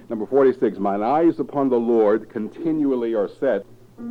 Number 46, mine eyes upon the Lord continually are set.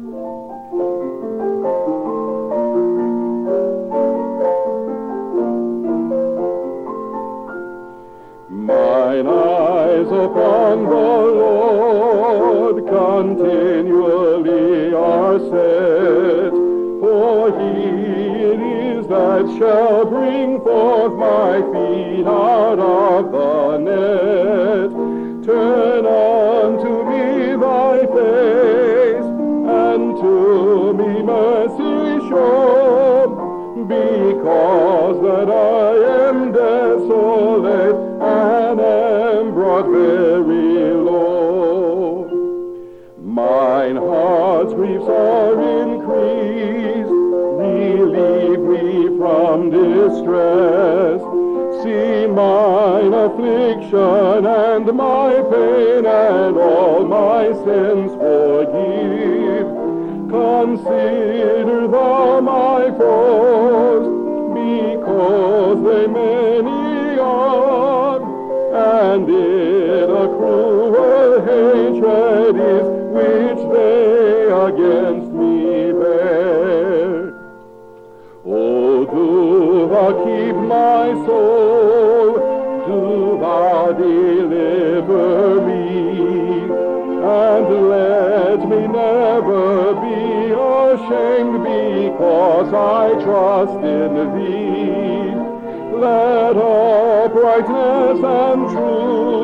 Mine eyes upon the Lord continually are set, for he it is that shall bring forth my feet out of the net. Turn unto me thy face, and to me mercy show, because that I am desolate and am brought very low. Mine heart's griefs are increased, relieve me from distress. See mine affliction and my pain, and all my sins forgive. Consider thou my foes, because they many are, and it a cruel hatred is which they against me bear. O do thou keep my soul, do thou deliver me, and let me never be ashamed, because I trust in thee. Let uprightness and truth